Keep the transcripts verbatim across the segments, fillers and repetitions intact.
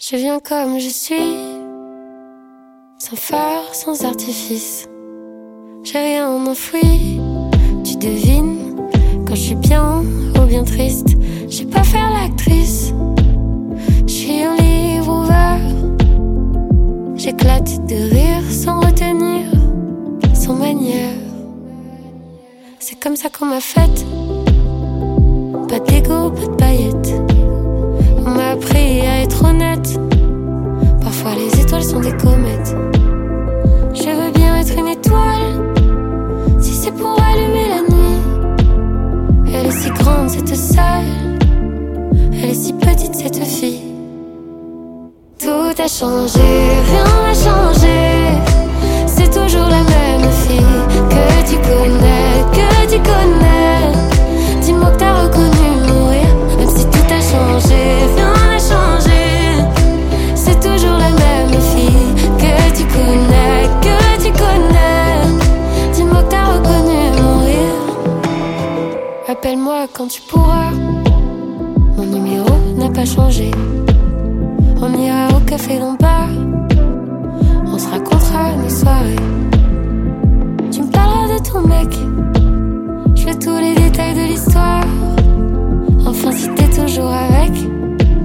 Je viens comme je suis, sans phare, sans artifice. J'ai rien enfoui, tu devines quand je suis bien ou bien triste. Je sais pas faire l'actrice, je suis un livre ouvert. J'éclate de rire sans retenir, sans manière. C'est comme ça qu'on m'a faite, pas d'ego, pas de paillettes. On m'a appris à être honnête, parfois les étoiles sont des comètes. Je veux bien être une étoile, si c'est pour allumer la nuit. Elle est si grande cette salle, elle est si petite cette fille. Tout a changé, rien n'a changé. C'est toujours la même fille que tu connais, que tu connais. Dis-moi que t'as reconnu mourir, même si tout a changé, rien n'a changé. C'est toujours la même fille que tu connais, que tu connais. Dis-moi que t'as reconnu mourir. Appelle-moi quand tu pourras, mon numéro n'a pas changé. On ira au café Lombard, on se racontera nos soirées. Tu me parleras de ton mec, je veux tous les détails de l'histoire. Enfin si t'es toujours avec,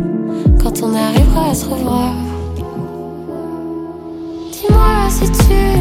quand on arrivera à se revoir. Dis-moi si tu